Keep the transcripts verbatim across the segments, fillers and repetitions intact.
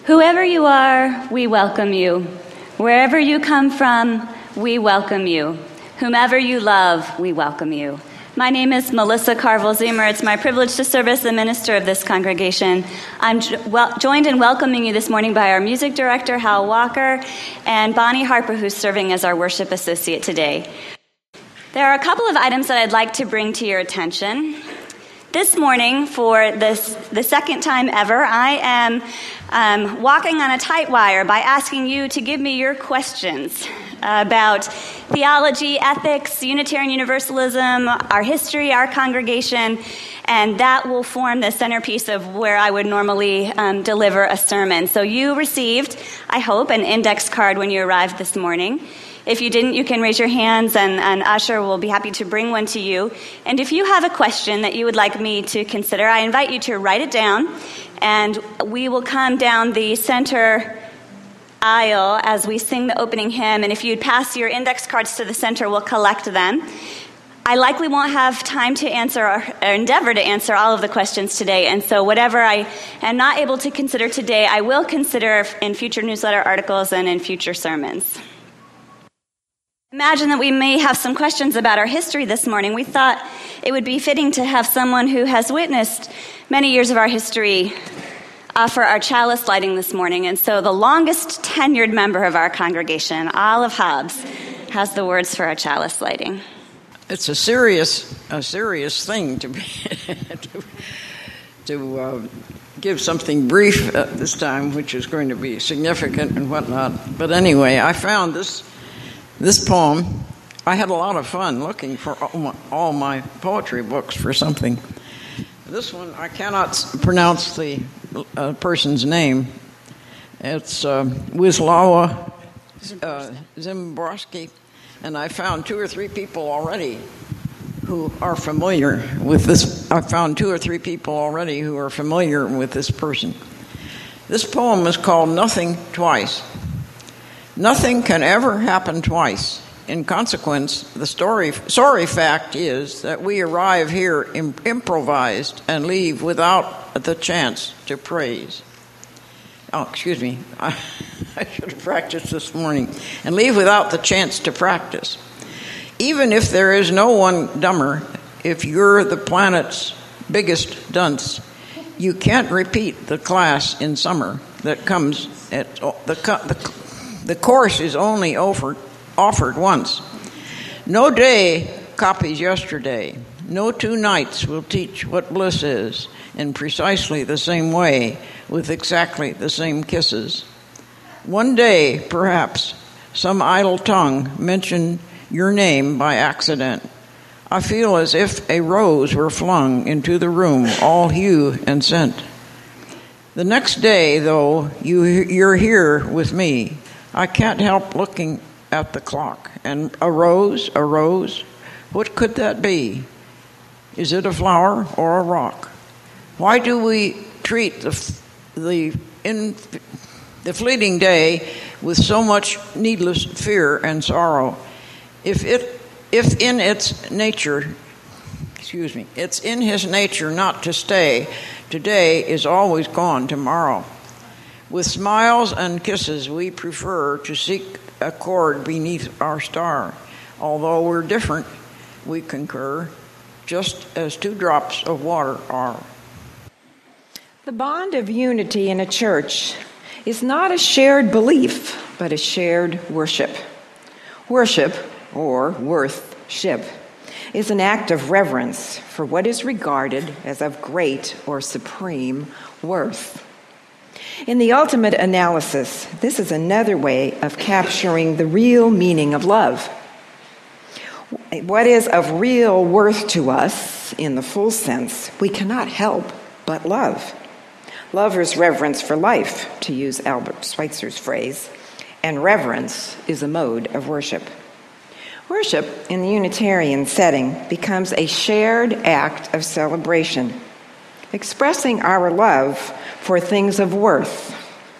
Whoever you are, we welcome you. Wherever you come from, we welcome you. Whomever you love, we welcome you. My name is Melissa Carville-Ziemer. It's my privilege to serve as the minister of this congregation. I'm jo- well, joined in welcoming you this morning by our music director, Hal Walker, and Bonnie Harper, who's serving as our worship associate today. There are a couple of items that I'd like to bring to your attention. This morning, for this, the second time ever, I am um, walking on a tight wire by asking you to give me your questions about theology, ethics, Unitarian Universalism, our history, our congregation, and that will form the centerpiece of where I would normally um, deliver a sermon. So you received, I hope, an index card when you arrived this morning. If you didn't, you can raise your hands, and, and Usher will be happy to bring one to you. And if you have a question that you would like me to consider, I invite you to write it down, and we will come down the center aisle as we sing the opening hymn. And if you'd pass your index cards to the center, we'll collect them. I likely won't have time to answer or, or endeavor to answer all of the questions today, and so whatever I am not able to consider today, I will consider in future newsletter articles and in future sermons. Imagine that we may have some questions about our history this morning. We thought it would be fitting to have someone who has witnessed many years of our history offer our chalice lighting this morning. And so the longest tenured member of our congregation, Olive Hobbs, has the words for our chalice lighting. It's a serious, a serious thing to be to, to uh, give something brief at this time, which is going to be significant and whatnot. But anyway, I found this. This poem, I had a lot of fun looking for all my, all my poetry books for something. This one, I cannot pronounce the uh, person's name. It's uh, Wisława uh, Szymborski, and I found two or three people already who are familiar with this. I found two or three people already who are familiar with this person. This poem is called Nothing Twice. Nothing can ever happen twice. In consequence, the story, sorry fact is that we arrive here im- improvised and leave without the chance to praise. Oh, excuse me. I, I should have practiced this morning. And leave without the chance to practice. Even if there is no one dumber, if you're the planet's biggest dunce, you can't repeat the class in summer that comes at the, the The course is only offered, offered once. No day copies yesterday. No two nights will teach what bliss is in precisely the same way with exactly the same kisses. One day, perhaps, some idle tongue mentioned your name by accident. I feel as if a rose were flung into the room, all hue and scent. The next day, though, you, you're here with me. I can't help looking at the clock. And a rose, a rose, what could that be? Is it a flower or a rock? Why do we treat the the in the fleeting day with so much needless fear and sorrow? If it if in its nature, excuse me, it's in his nature not to stay. Today is always gone tomorrow. With smiles and kisses, we prefer to seek a chord beneath our star. Although we're different, we concur, just as two drops of water are. The bond of unity in a church is not a shared belief, but a shared worship. Worship, or worth-ship, is an act of reverence for what is regarded as of great or supreme worth. In the ultimate analysis, this is another way of capturing the real meaning of love. What is of real worth to us, in the full sense, we cannot help but love. Love is reverence for life, to use Albert Schweitzer's phrase, and reverence is a mode of worship. Worship, in the Unitarian setting, becomes a shared act of celebration, expressing our love for things of worth,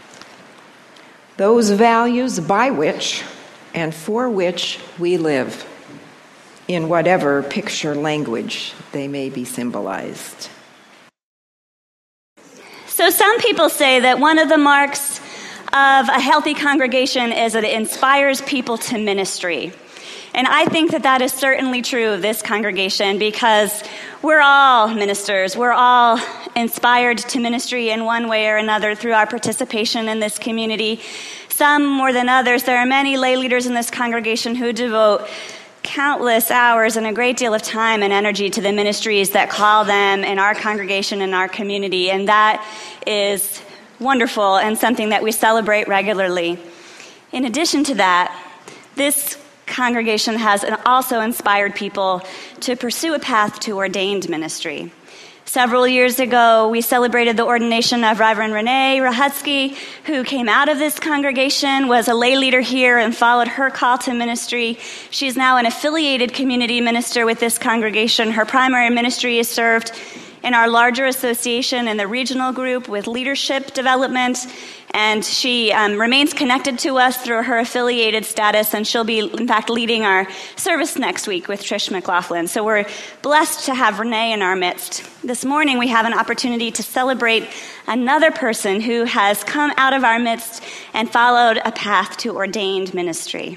those values by which and for which we live, in whatever picture language they may be symbolized. So some people say that one of the marks of a healthy congregation is that it inspires people to ministry. And I think that that is certainly true of this congregation, because we're all ministers. We're all inspired to ministry in one way or another through our participation in this community. Some more than others. There are many lay leaders in this congregation who devote countless hours and a great deal of time and energy to the ministries that call them in our congregation and our community. And that is wonderful and something that we celebrate regularly. In addition to that, this congregation has also inspired people to pursue a path to ordained ministry. Several years ago, we celebrated the ordination of Reverend Renee Rahutsky, who came out of this congregation, was a lay leader here, and followed her call to ministry. She's now an affiliated community minister with this congregation. Her primary ministry is served in our larger association and the regional group with leadership development, and she um, remains connected to us through her affiliated status, and she'll be, in fact, leading our service next week with Trish McLaughlin. So we're blessed to have Renee in our midst. This morning we have an opportunity to celebrate another person who has come out of our midst and followed a path to ordained ministry.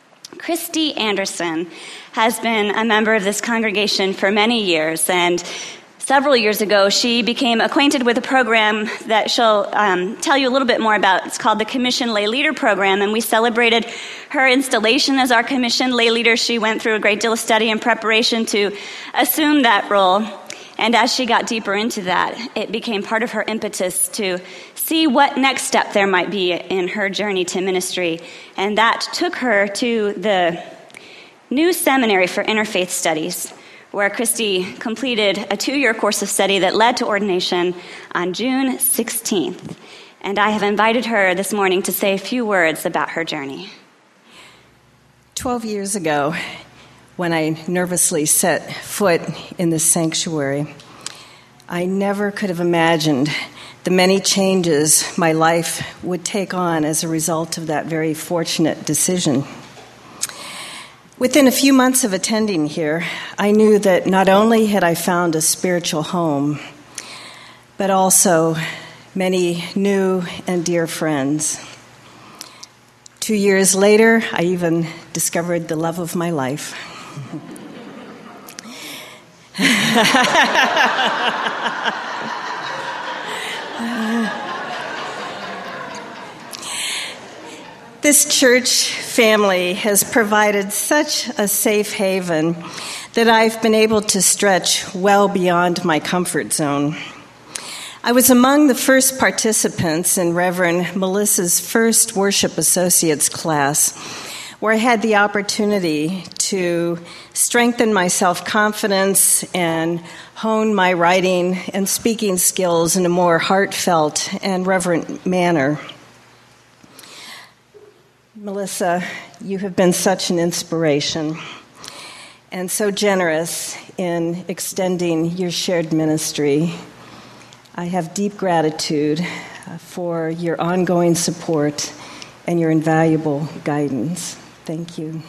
Christy Anderson has been a member of this congregation for many years, and several years ago, she became acquainted with a program that she'll um, tell you a little bit more about. It's called the Commissioned Lay Leader Program, and we celebrated her installation as our Commissioned Lay Leader. She went through a great deal of study and preparation to assume that role, and as she got deeper into that, it became part of her impetus to see what next step there might be in her journey to ministry, and that took her to the New Seminary for Interfaith Studies, where Christy completed a two-year course of study that led to ordination on June sixteenth. And I have invited her this morning to say a few words about her journey. Twelve years ago, when I nervously set foot in this sanctuary, I never could have imagined the many changes my life would take on as a result of that very fortunate decision. Within a few months of attending here, I knew that not only had I found a spiritual home, but also many new and dear friends. Two years later, I even discovered the love of my life. This church family has provided such a safe haven that I've been able to stretch well beyond my comfort zone. I was among the first participants in Reverend Melissa's first Worship Associates class, where I had the opportunity to strengthen my self-confidence and hone my writing and speaking skills in a more heartfelt and reverent manner. Melissa, you have been such an inspiration and so generous in extending your shared ministry. I have deep gratitude for your ongoing support and your invaluable guidance. Thank you.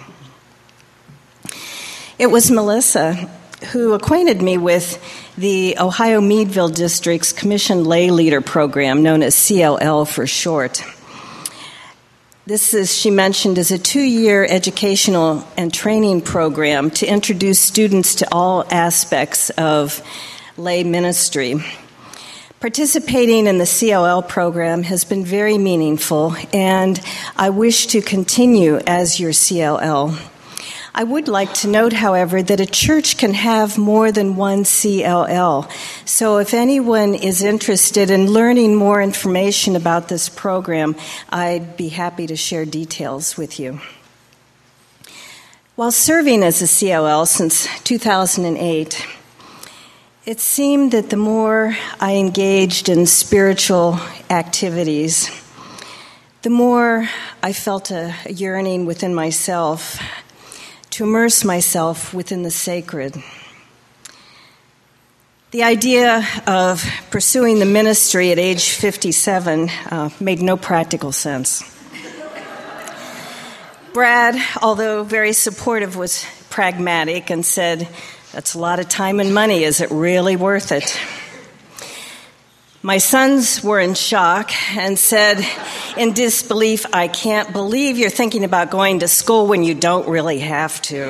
It was Melissa who acquainted me with the Ohio Meadville District's Commissioned Lay Leader Program, known as C L L for short. This is, she mentioned, is a two-year educational and training program to introduce students to all aspects of lay ministry. Participating in the C L L program has been very meaningful, and I wish to continue as your C L L. I would like to note, however, that a church can have more than one C L L. So if anyone is interested in learning more information about this program, I'd be happy to share details with you. While serving as a C L L since two thousand eight, it seemed that the more I engaged in spiritual activities, the more I felt a yearning within myself to immerse myself within the sacred. The idea of pursuing the ministry at age fifty-seven uh, made no practical sense. Brad, although very supportive, was pragmatic and said, "That's a lot of time and money. Is it really worth it?" My sons were in shock and said in disbelief, "I can't believe you're thinking about going to school when you don't really have to."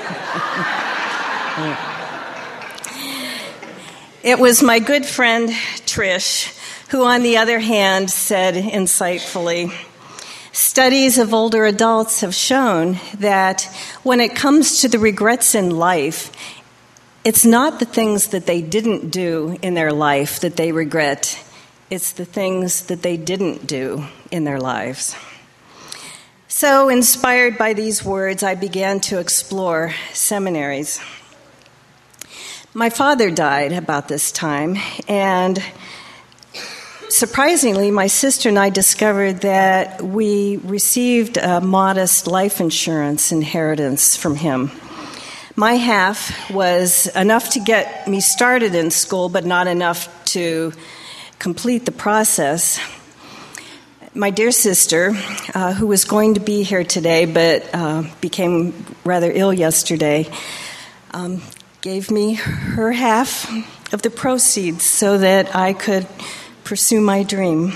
It was my good friend Trish who, on the other hand, said insightfully, "Studies of older adults have shown that when it comes to the regrets in life, it's not the things that they didn't do in their life that they regret. It's the things that they didn't do in their lives." So, inspired by these words, I began to explore seminaries. My father died about this time, and surprisingly, my sister and I discovered that we received a modest life insurance inheritance from him. My half was enough to get me started in school, but not enough to complete the process. My dear sister, uh, who was going to be here today but uh, became rather ill yesterday, um, gave me her half of the proceeds so that I could pursue my dream.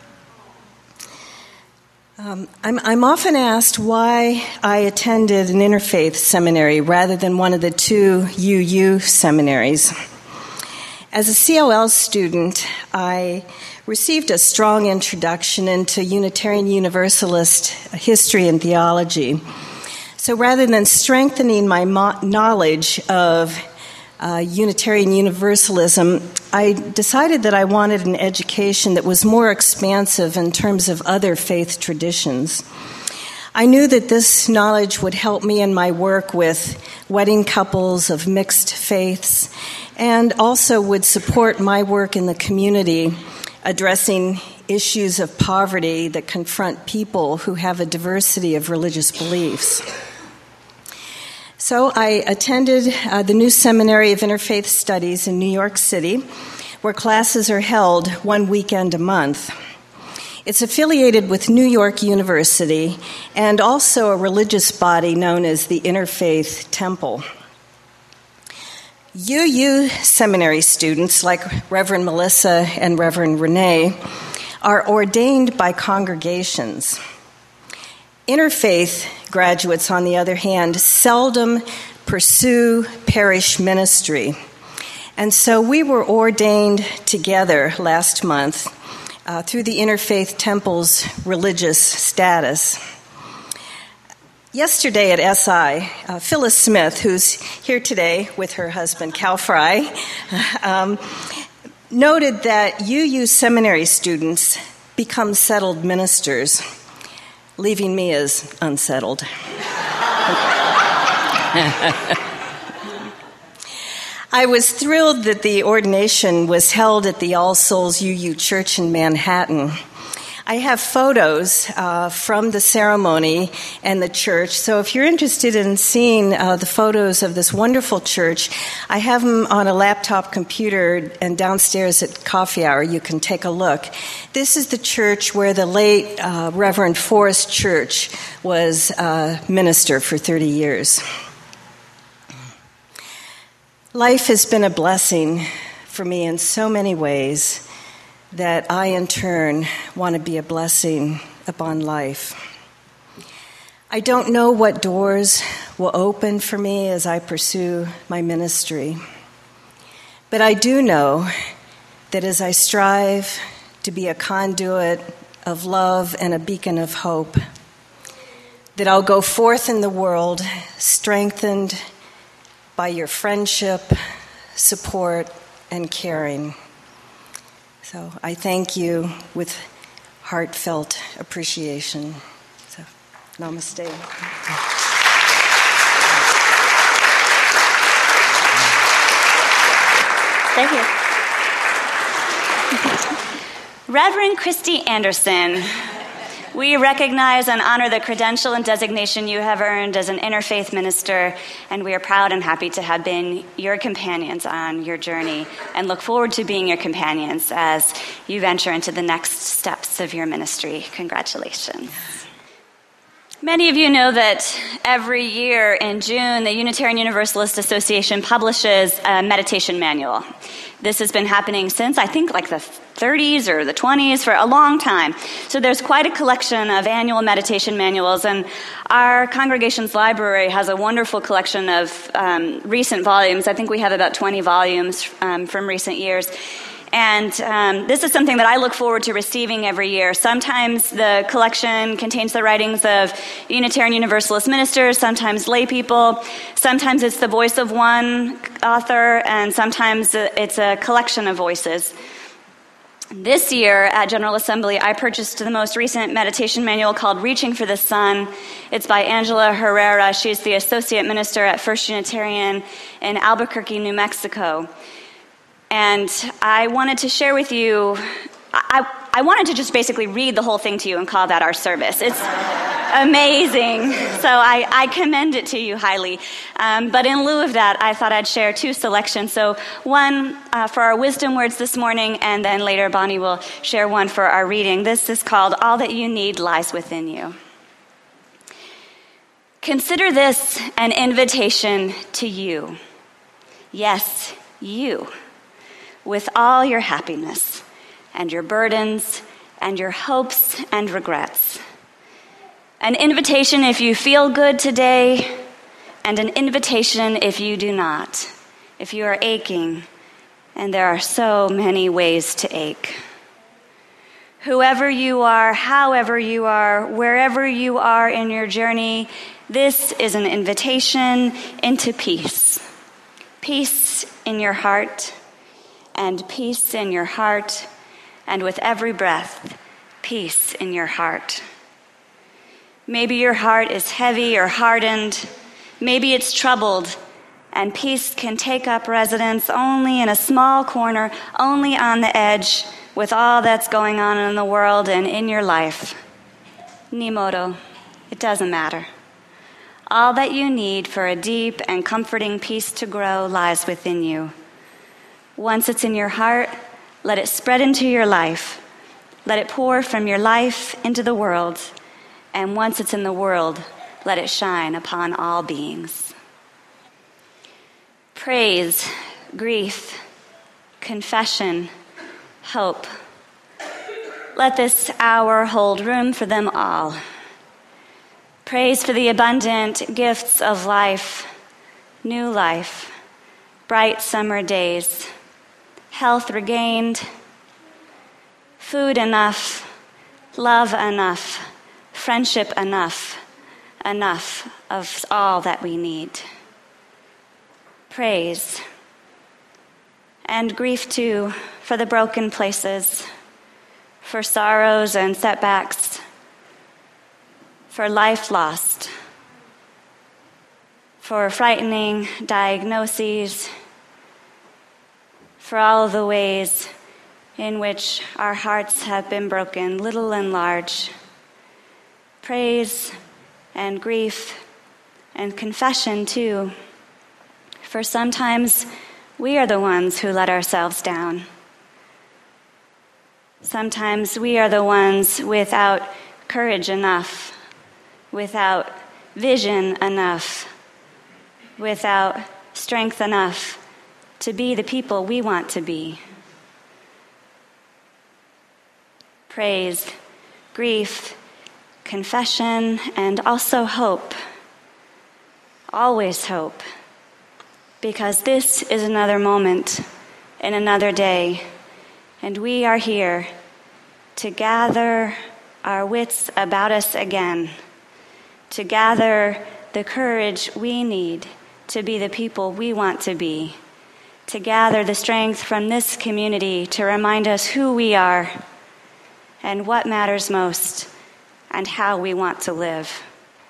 Um, I'm, I'm often asked why I attended an interfaith seminary rather than one of the two U U seminaries. As a C L L student, I received a strong introduction into Unitarian Universalist history and theology. So rather than strengthening my mo- knowledge of uh, Unitarian Universalism, I decided that I wanted an education that was more expansive in terms of other faith traditions. I knew that this knowledge would help me in my work with wedding couples of mixed faiths and also would support my work in the community addressing issues of poverty that confront people who have a diversity of religious beliefs. So I attended uh, the New Seminary of Interfaith Studies in New York City, where classes are held one weekend a month. It's affiliated with New York University and also a religious body known as the Interfaith Temple. U U seminary students, like Reverend Melissa and Reverend Renee, are ordained by congregations. Interfaith graduates, on the other hand, seldom pursue parish ministry. And so we were ordained together last month uh, through the Interfaith Temple's religious status. Yesterday at S I, uh, Phyllis Smith, who's here today with her husband, Cal Fry, um, noted that U U seminary students become settled ministers, leaving me as unsettled. I was thrilled that the ordination was held at the All Souls U U Church in Manhattan. I have photos uh, from the ceremony and the church, so if you're interested in seeing uh, the photos of this wonderful church, I have them on a laptop computer, and downstairs at coffee hour you can take a look. This is the church where the late uh, Reverend Forrest Church was uh, minister for thirty years. Life has been a blessing for me in so many ways that I, in turn, want to be a blessing upon life. I don't know what doors will open for me as I pursue my ministry, but I do know that as I strive to be a conduit of love and a beacon of hope, that I'll go forth in the world strengthened by your friendship, support, and caring. So I thank you with heartfelt appreciation. So, namaste. Thank you. Reverend Christy Anderson, we recognize and honor the credential and designation you have earned as an interfaith minister, and we are proud and happy to have been your companions on your journey and look forward to being your companions as you venture into the next steps of your ministry. Congratulations. Many of you know that every year in June, the Unitarian Universalist Association publishes a meditation manual. This has been happening since, I think, like the thirties or the twenties, for a long time. So there's quite a collection of annual meditation manuals, and our congregation's library has a wonderful collection of um, recent volumes. I think we have about twenty volumes um, from recent years. And um, this is something that I look forward to receiving every year. Sometimes the collection contains the writings of Unitarian Universalist ministers, sometimes lay people. Sometimes it's the voice of one author, and sometimes it's a collection of voices. This year at General Assembly, I purchased the most recent meditation manual called Reaching for the Sun. It's by Angela Herrera. She's the Associate Minister at First Unitarian in Albuquerque, New Mexico. And I wanted to share with you, I, I wanted to just basically read the whole thing to you and call that our service. It's amazing. So I, I commend it to you highly. Um, but in lieu of that, I thought I'd share two selections. So one uh, for our wisdom words this morning, and then later Bonnie will share one for our reading. This is called All That You Need Lies Within You. Consider this an invitation to you. Yes, you. With all your happiness and your burdens and your hopes and regrets. An invitation if you feel good today, and an invitation if you do not, if you are aching, and there are so many ways to ache. Whoever you are, however you are, wherever you are in your journey, this is an invitation into peace. Peace in your heart, and peace in your heart, and with every breath, peace in your heart. Maybe your heart is heavy or hardened. Maybe it's troubled, and peace can take up residence only in a small corner, only on the edge, with all that's going on in the world and in your life. Ni modo, it doesn't matter. All that you need for a deep and comforting peace to grow lies within you. Once it's in your heart, let it spread into your life. Let it pour from your life into the world. And once it's in the world, let it shine upon all beings. Praise, grief, confession, hope. Let this hour hold room for them all. Praise for the abundant gifts of life, new life, bright summer days, health regained, food enough, love enough, friendship enough, enough of all that we need. Praise. And grief too, for the broken places, for sorrows and setbacks, for life lost, for frightening diagnoses, for all the ways in which our hearts have been broken, little and large. Praise and grief and confession too, for sometimes we are the ones who let ourselves down. Sometimes we are the ones without courage enough, without vision enough, without strength enough to be the people we want to be. Praise, grief, confession, and also hope. Always hope. Because this is another moment in another day, and we are here to gather our wits about us again, to gather the courage we need to be the people we want to be, to gather the strength from this community to remind us who we are and what matters most and how we want to live.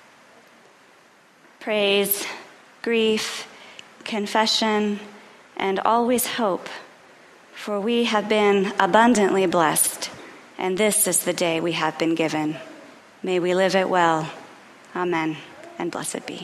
Praise, grief, confession, and always hope, for we have been abundantly blessed, and this is the day we have been given. May we live it well. Amen, and blessed be.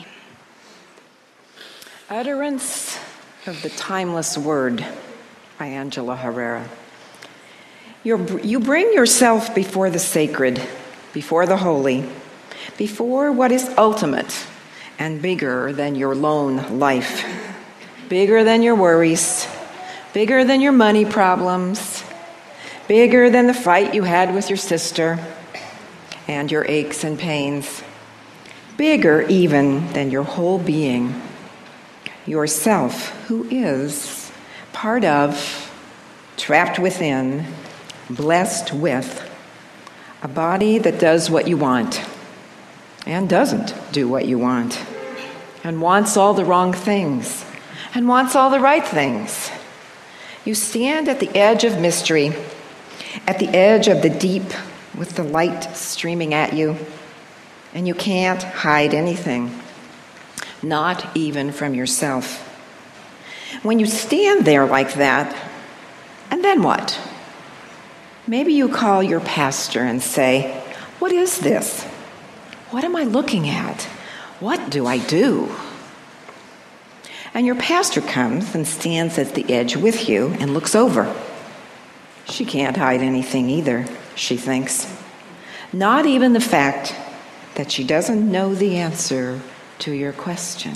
Utterance of the Timeless Word by Angela Herrera. You're, you bring yourself before the sacred, before the holy, before what is ultimate and bigger than your lone life, bigger than your worries, bigger than your money problems, bigger than the fight you had with your sister and your aches and pains, bigger even than your whole being, yourself, who is part of, trapped within, blessed with a body that does what you want and doesn't do what you want and wants all the wrong things and wants all the right things. You stand at the edge of mystery, at the edge of the deep with the light streaming at you, and you can't hide anything, not even from yourself. When you stand there like that, and then what? Maybe you call your pastor and say, "What is this? What am I looking at? What do I do?" And your pastor comes and stands at the edge with you and looks over. She can't hide anything either, she thinks. Not even the fact that she doesn't know the answer to your question.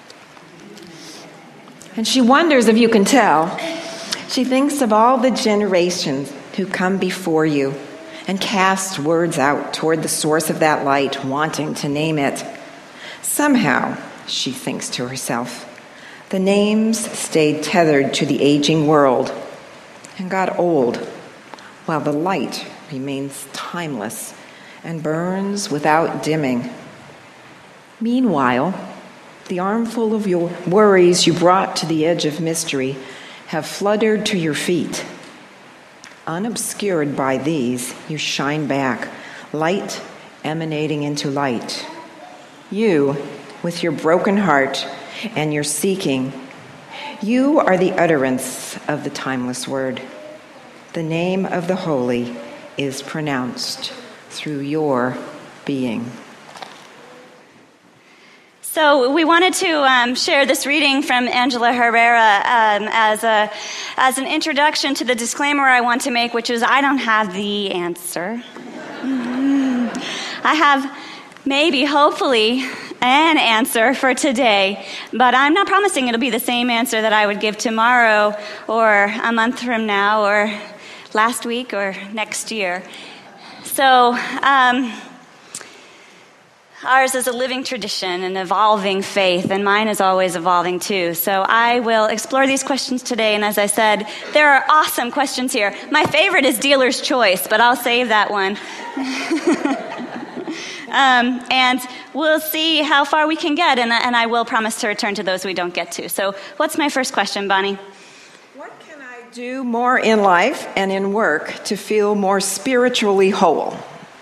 And she wonders if you can tell. She thinks of all the generations who come before you and cast words out toward the source of that light, wanting to name it. Somehow, she thinks to herself, the names stayed tethered to the aging world and got old, while the light remains timeless and burns without dimming. Meanwhile, the armful of your worries you brought to the edge of mystery have fluttered to your feet. Unobscured by these, you shine back, light emanating into light. You, with your broken heart and your seeking, you are the utterance of the timeless word. The name of the holy is pronounced through your being. So we wanted to um, share this reading from Angela Herrera um, as a as an introduction to the disclaimer I want to make, which is I don't have the answer. Mm-hmm. I have maybe, hopefully, an answer for today, but I'm not promising it'll be the same answer that I would give tomorrow or a month from now or last week or next year. So um, ours is a living tradition, an evolving faith, and mine is always evolving too. So I will explore these questions today, and as I said, there are awesome questions here. My favorite is dealer's choice, but I'll save that one. um, and we'll see how far we can get, and, and I will promise to return to those we don't get to. So what's my first question, Bonnie? What can I do more in life and in work to feel more spiritually whole?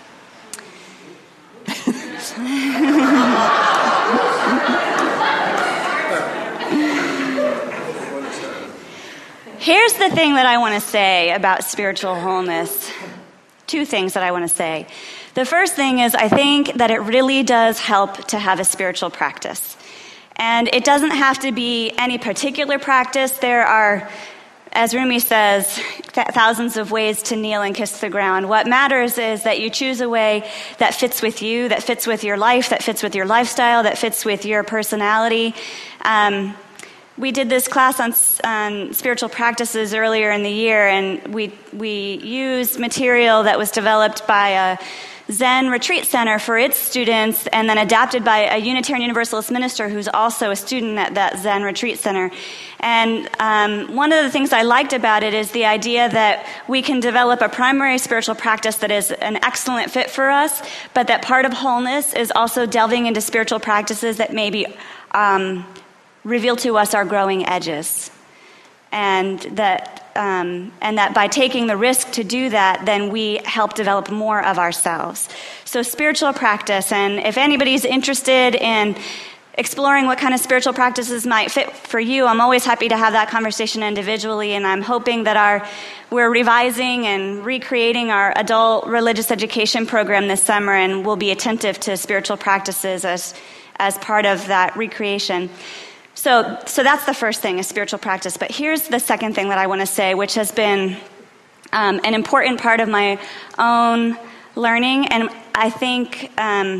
Here's the thing that I want to say about spiritual wholeness. Two things that I want to say. The first thing is I think that it really does help to have a spiritual practice. And it doesn't have to be any particular practice. There are, as Rumi says, th- thousands of ways to kneel and kiss the ground. What matters is that you choose a way that fits with you, that fits with your life, that fits with your lifestyle, that fits with your personality. Um, we did this class on, on spiritual practices earlier in the year, and we we used material that was developed by a Zen retreat center for its students and then adapted by a Unitarian Universalist minister who's also a student at that Zen retreat center. And um, one of the things I liked about it is the idea that we can develop a primary spiritual practice that is an excellent fit for us, but that part of wholeness is also delving into spiritual practices that maybe um, reveal to us our growing edges. And that Um, and that by taking the risk to do that, then we help develop more of ourselves. So spiritual practice, and if anybody's interested in exploring what kind of spiritual practices might fit for you, I'm always happy to have that conversation individually, and I'm hoping that our we're revising and recreating our adult religious education program this summer, and we'll be attentive to spiritual practices as as part of that recreation. So so that's the first thing, is spiritual practice. But here's the second thing that I want to say, which has been um, an important part of my own learning. And I think um,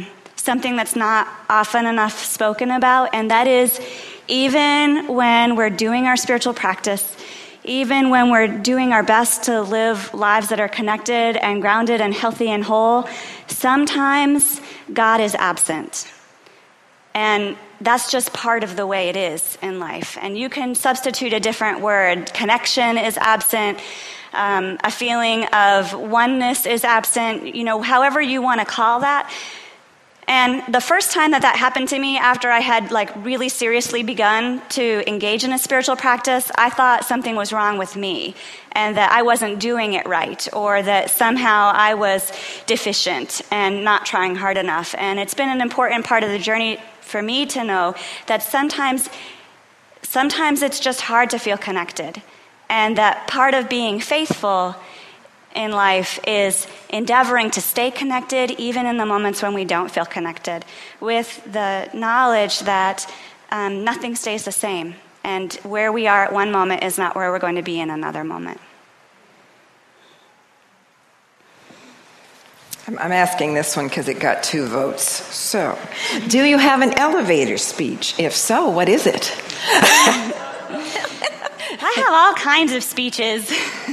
something that's not often enough spoken about, and that is even when we're doing our spiritual practice, even when we're doing our best to live lives that are connected and grounded and healthy and whole, sometimes God is absent. And that's just part of the way it is in life. And you can substitute a different word. Connection is absent. Um, a feeling of oneness is absent. You know, however you want to call that. And the first time that that happened to me, after I had like really seriously begun to engage in a spiritual practice, I thought something was wrong with me and that I wasn't doing it right, or that somehow I was deficient and not trying hard enough. And it's been an important part of the journey for me to know that sometimes, sometimes it's just hard to feel connected, and that part of being faithful in life is endeavoring to stay connected even in the moments when we don't feel connected, with the knowledge that um, nothing stays the same, and where we are at one moment is not where we're going to be in another moment. I'm asking this one because it got two votes. So, do you have an elevator speech? If so, what is it? I have all kinds of speeches.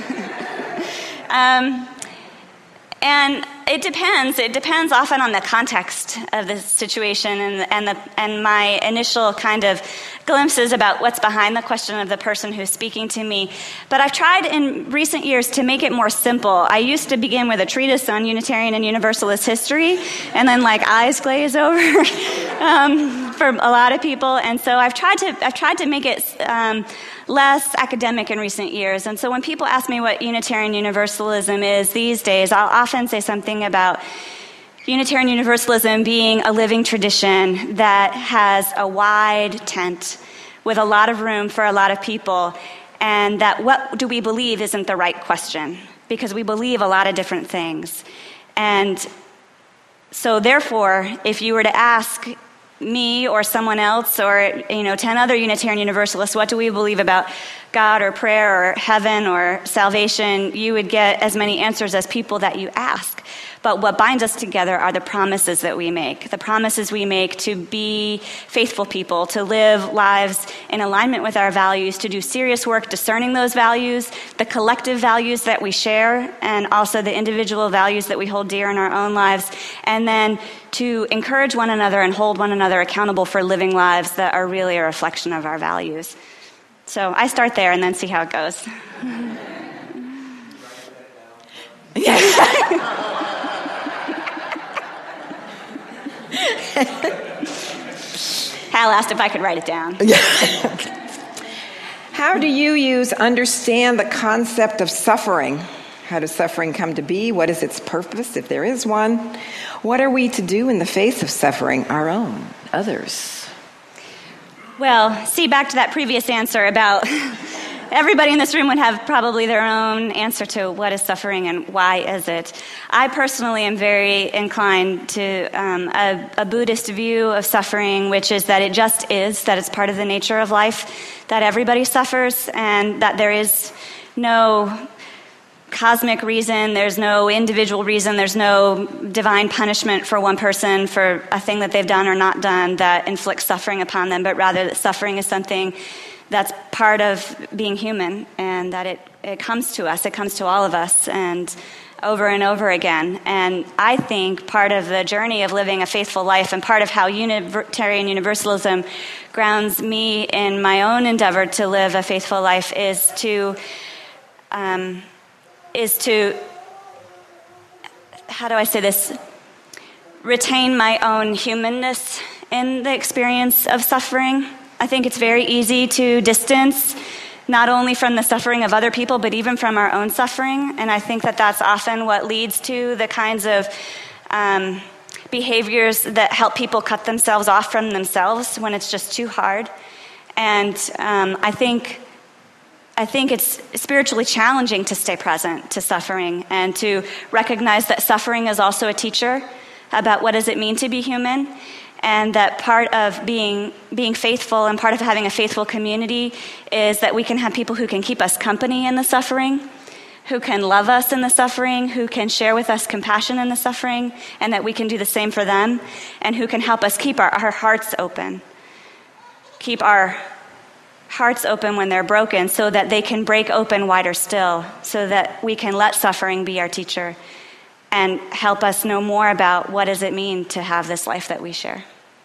um, and it depends. It depends often on the context of the situation and and the and my initial kind of glimpses about what's behind the question of the person who's speaking to me. But I've tried in recent years to make it more simple. I used to begin with a treatise on Unitarian and Universalist history, and then like eyes glaze over um, for a lot of people. And so I've tried to I've tried to make it um, less academic in recent years. And so when people ask me what Unitarian Universalism is these days, I'll often say something about Unitarian Universalism being a living tradition that has a wide tent with a lot of room for a lot of people, and that what do we believe isn't the right question, because we believe a lot of different things. And so therefore, if you were to ask me or someone else or, you know, ten other Unitarian Universalists, what do we believe about God or prayer or heaven or salvation, you would get as many answers as people that you ask. But what binds us together are the promises that we make, the promises we make to be faithful people, to live lives in alignment with our values, to do serious work discerning those values, the collective values that we share, and also the individual values that we hold dear in our own lives, and then to encourage one another and hold one another accountable for living lives that are really a reflection of our values. So I start there and then see how it goes. Hal asked if I could write it down. How do you use understand the concept of suffering? How does suffering come to be? What is its purpose, if there is one? What are we to do in the face of suffering, our own, others? Well, see, back to that previous answer about everybody in this room would have probably their own answer to what is suffering and why is it. I personally am very inclined to um, a, a Buddhist view of suffering, which is that it just is, that it's part of the nature of life, that everybody suffers, and that there is no cosmic reason, there's no individual reason, there's no divine punishment for one person for a thing that they've done or not done that inflicts suffering upon them, but rather that suffering is something that's part of being human, and that it, it comes to us, it comes to all of us, and over and over again. And I think part of the journey of living a faithful life, and part of how Unitarian Universalism grounds me in my own endeavor to live a faithful life, is to um, is to, how do I say this, retain my own humanness in the experience of suffering. I think it's very easy to distance not only from the suffering of other people, but even from our own suffering. And I think that that's often what leads to the kinds of um, behaviors that help people cut themselves off from themselves when it's just too hard. And um, I think I think it's spiritually challenging to stay present to suffering and to recognize that suffering is also a teacher about what does it mean to be human, and that part of being being faithful and part of having a faithful community is that we can have people who can keep us company in the suffering, who can love us in the suffering, who can share with us compassion in the suffering, and that we can do the same for them, and who can help us keep our, our hearts open. Keep our hearts open when they're broken so that they can break open wider still, so that we can let suffering be our teacher and help us know more about what does it mean to have this life that we share.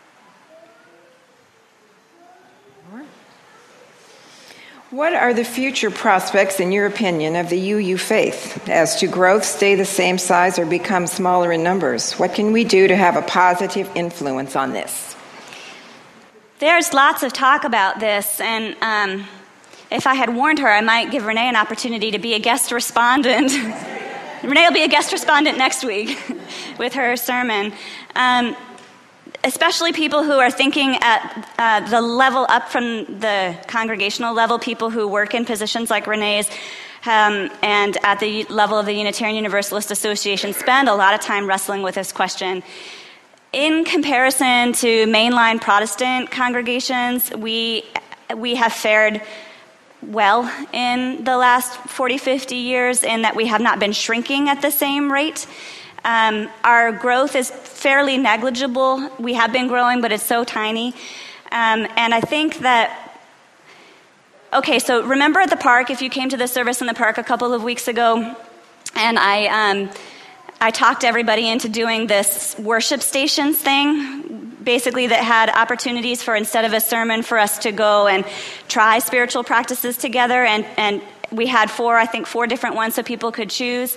What are the future prospects, in your opinion, of the U U faith? As to growth, stay the same size or become smaller in numbers? What can we do to have a positive influence on this? There's lots of talk about this, and um, if I had warned her, I might give Renee an opportunity to be a guest respondent. Renee will be a guest respondent next week with her sermon. Um, especially people who are thinking at uh, the level up from the congregational level, people who work in positions like Renee's, um, and at the level of the Unitarian Universalist Association, spend a lot of time wrestling with this question. In comparison to mainline Protestant congregations, we we have fared well in the last forty, fifty years in that we have not been shrinking at the same rate. Um, our growth is fairly negligible. We have been growing, but it's so tiny. Um, and I think that, okay, so remember at the park, if you came to the service in the park a couple of weeks ago, and I um, I talked everybody into doing this worship stations thing, basically that had opportunities for, instead of a sermon, for us to go and try spiritual practices together. And, and we had four, I think four different ones so people could choose.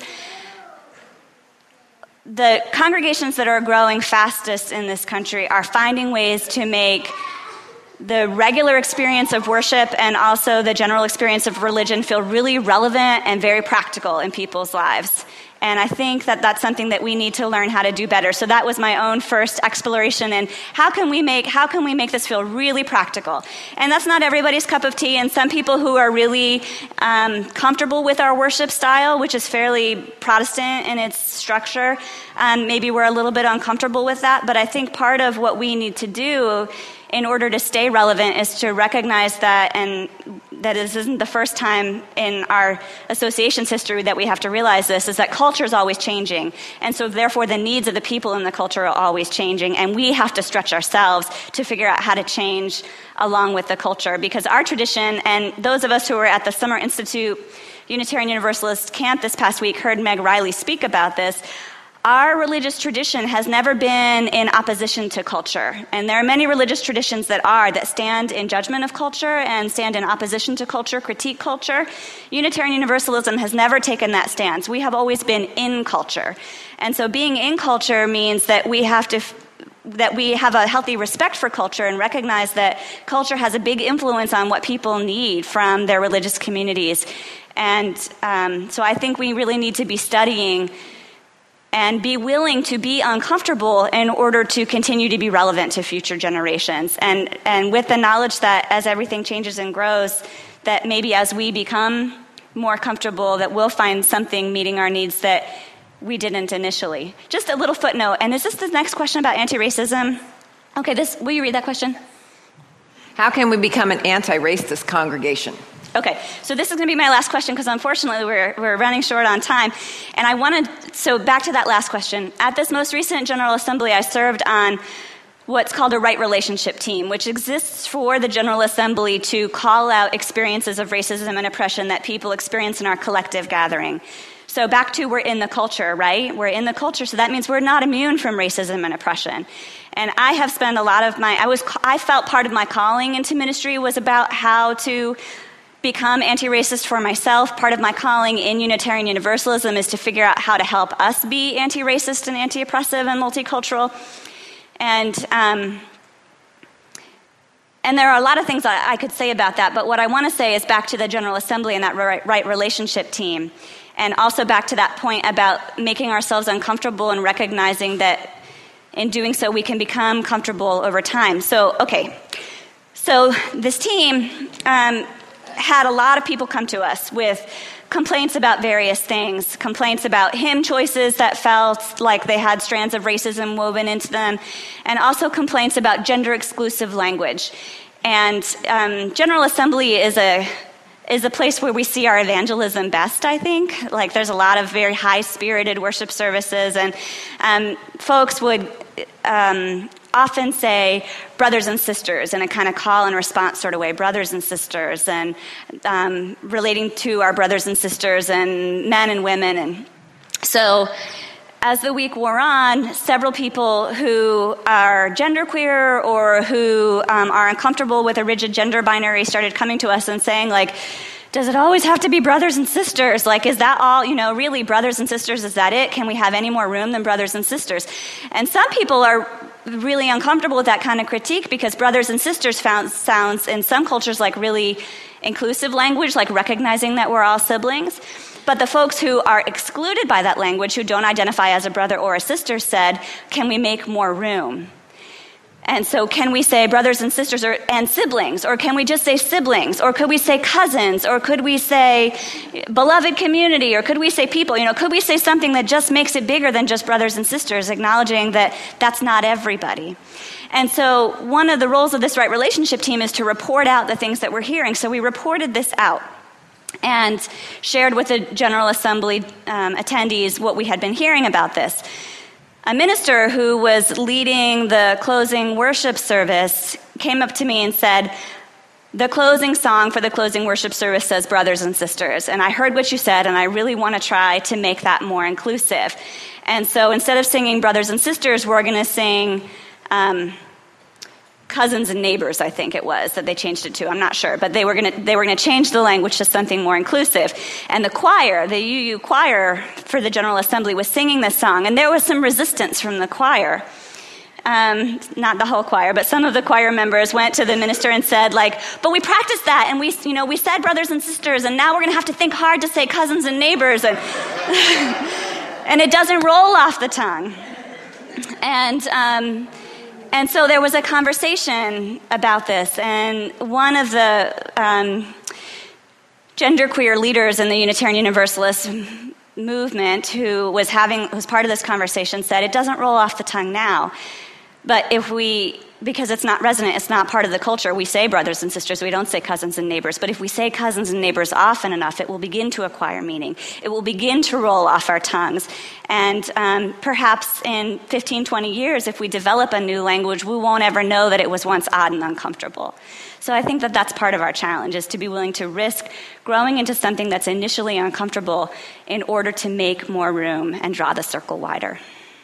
The congregations that are growing fastest in this country are finding ways to make the regular experience of worship and also the general experience of religion feel really relevant and very practical in people's lives. And I think that that's something that we need to learn how to do better. So that was my own first exploration in how can we make how can we make this feel really practical? And that's not everybody's cup of tea. And some people who are really um, comfortable with our worship style, which is fairly Protestant in its structure, um, maybe we're a little bit uncomfortable with that. But I think part of what we need to do in order to stay relevant is to recognize that, and that this isn't the first time in our association's history that we have to realize this, is that culture is always changing. And so therefore the needs of the people in the culture are always changing, and we have to stretch ourselves to figure out how to change along with the culture. Because our tradition, and those of us who were at the Summer Institute Unitarian Universalist camp this past week heard Meg Riley speak about this. Our religious tradition has never been in opposition to culture. And there are many religious traditions that are, that stand in judgment of culture and stand in opposition to culture, critique culture. Unitarian Universalism has never taken that stance. We have always been in culture. And so being in culture means that we have to that we have a healthy respect for culture and recognize that culture has a big influence on what people need from their religious communities. And um, so I think we really need to be studying and be willing to be uncomfortable in order to continue to be relevant to future generations. And and with the knowledge that as everything changes and grows, that maybe as we become more comfortable, that we'll find something meeting our needs that we didn't initially. Just a little footnote, and is this the next question about anti-racism? Okay, this, will you read that question? How can we become an anti-racist congregation? Okay, so this is going to be my last question because unfortunately we're we're running short on time. And I wanted, so back to that last question. At this most recent General Assembly, I served on what's called a right relationship team, which exists for the General Assembly to call out experiences of racism and oppression that people experience in our collective gathering. So back to we're in the culture, right? We're in the culture, so that means we're not immune from racism and oppression. And I have spent a lot of my, I was, I felt part of my calling into ministry was about how to become anti-racist for myself. Part of my calling in Unitarian Universalism is to figure out how to help us be anti-racist and anti-oppressive and multicultural. And um, and there are a lot of things I, I could say about that, but what I want to say is back to the General Assembly and that right, right relationship team, and also back to that point about making ourselves uncomfortable and recognizing that in doing so we can become comfortable over time. So, okay, so this team um, had a lot of people come to us with complaints about various things, complaints about hymn choices that felt like they had strands of racism woven into them, and also complaints about gender-exclusive language. And um, General Assembly is a is a place where we see our evangelism best, I think. Like, there's a lot of very high-spirited worship services, and um, folks would um, often say brothers and sisters in a kind of call and response sort of way, brothers and sisters, and um, relating to our brothers and sisters and men and women. And so as the week wore on, several people who are genderqueer or who um, are uncomfortable with a rigid gender binary started coming to us and saying, like, does it always have to be brothers and sisters? Like, is that all, you know, really brothers and sisters, is that it? Can we have any more room than brothers and sisters? And some people are really uncomfortable with that kind of critique because brothers and sisters found, sounds in some cultures like really inclusive language, like recognizing that we're all siblings. But the folks who are excluded by that language, who don't identify as a brother or a sister, said, can we make more room? And so can we say brothers and sisters or, and siblings? Or can we just say siblings? Or could we say cousins? Or could we say beloved community? Or could we say people? You know, could we say something that just makes it bigger than just brothers and sisters, acknowledging that that's not everybody? And so one of the roles of this Right Relationship team is to report out the things that we're hearing. So we reported this out and shared with the General Assembly um, attendees what we had been hearing about this. A minister who was leading the closing worship service came up to me and said, the closing song for the closing worship service says brothers and sisters, and I heard what you said, and I really want to try to make that more inclusive. And so instead of singing brothers and sisters, we're going to sing um, cousins and neighbors, I think it was, that they changed it to. I'm not sure. But they were going to they were going to change the language to something more inclusive. And the choir, the U U choir for the General Assembly, was singing this song. And there was some resistance from the choir. Um, not the whole choir, but some of the choir members went to the minister and said, like, but we practiced that, and we, you know, we said brothers and sisters, and now we're going to have to think hard to say cousins and neighbors. And, and it doesn't roll off the tongue. And... Um, And so there was a conversation about this, and one of the um, genderqueer leaders in the Unitarian Universalist movement who was having was part of this conversation said, it doesn't roll off the tongue now, but if we, because it's not resonant, it's not part of the culture, we say brothers and sisters, we don't say cousins and neighbors, but if we say cousins and neighbors often enough, it will begin to acquire meaning. It will begin to roll off our tongues. And um, perhaps in fifteen, twenty years, if we develop a new language, we won't ever know that it was once odd and uncomfortable. So I think that that's part of our challenge, is to be willing to risk growing into something that's initially uncomfortable in order to make more room and draw the circle wider.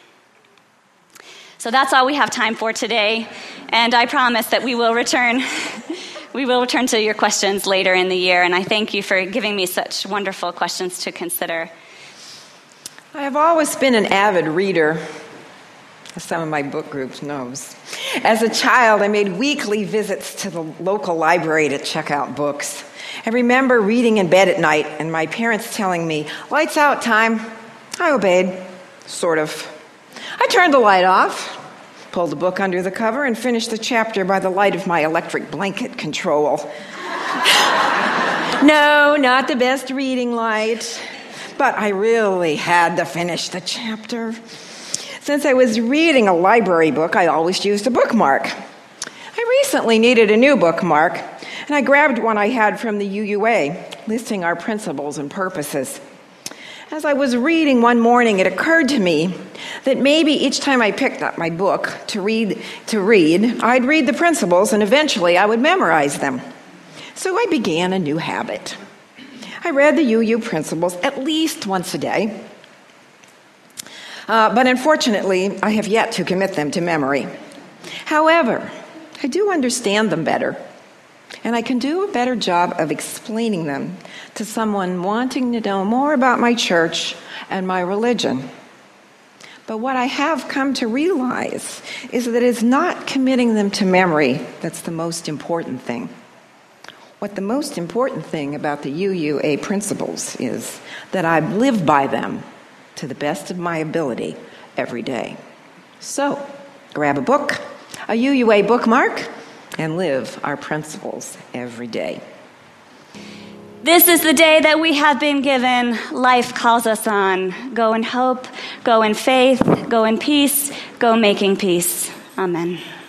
So that's all we have time for today, and I promise that we will return we will return to your questions later in the year, and I thank you for giving me such wonderful questions to consider. I have always been an avid reader, as some of my book groups knows. As a child, I made weekly visits to the local library to check out books. I remember reading in bed at night and my parents telling me, lights out time. I obeyed, sort of. I turned the light off, pulled the book under the cover, and finished the chapter by the light of my electric blanket control. No, not the best reading light, but I really had to finish the chapter. Since I was reading a library book, I always used a bookmark. I recently needed a new bookmark, and I grabbed one I had from the U U A, listing our principles and purposes. As I was reading one morning, it occurred to me that maybe each time I picked up my book to read, to read, I'd read the principles and eventually I would memorize them. So I began a new habit. I read the U U principles at least once a day, uh, but unfortunately, I have yet to commit them to memory. However, I do understand them better, and I can do a better job of explaining them to someone wanting to know more about my church and my religion. But what I have come to realize is that it's not committing them to memory that's the most important thing. What the most important thing about the U U A principles is that I live by them to the best of my ability every day. So, grab a book, a U U A bookmark, and live our principles every day. This is the day that we have been given. Life calls us on. Go in hope, go in faith, go in peace, go making peace. Amen.